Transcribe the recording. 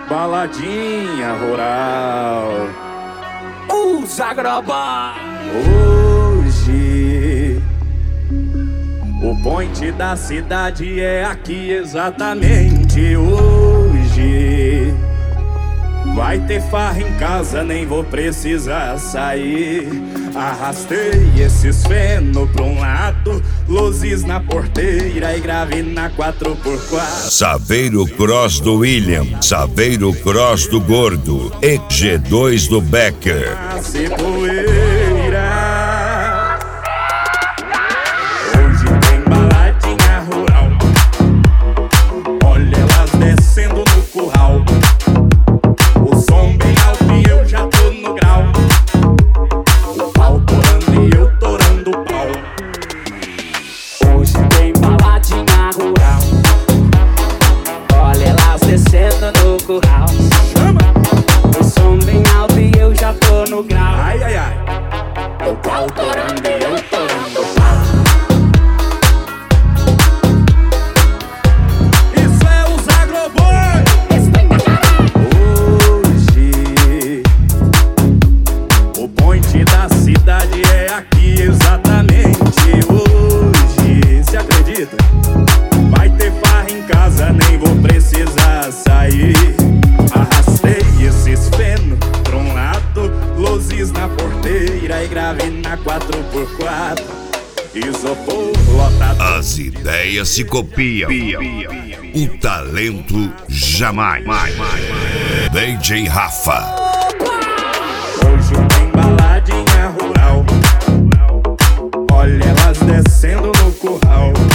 Baladinha rural. Zagraba. Hoje o point da cidade é aqui exatamente hoje. Vai ter farra em casa, nem vou precisar sair. Arrastei esses feno pra um lado, luzes na porteira e grave na 4x4. Saveiro Cross do William, Saveiro Cross do Gordo e G2 do Becker. Nasce poeira. Hoje tem baladinha rural. Olha elas descendo no curral. O som bem alto e eu já tô no grau. O pau torando e eu torando o pau. Hoje tem baladinha rural. Olha elas descendo no curral. O som bem alto e eu já tô no grau. Ai, ai, ai. O pau torando e eu torando o pau. Isso é o Zagroboi. Hoje o point da cidade é aqui exatamente hoje. Se acredita? Vai ter farra em casa, nem vou precisar sair. Arrastei esses feno pra um lado, luzes na porteira e grave na 4x4. Isopor lotado. As ideias se copiam, o talento jamais. DJ Rafa. Hoje tem baladinha rural. Olha elas descendo no curral.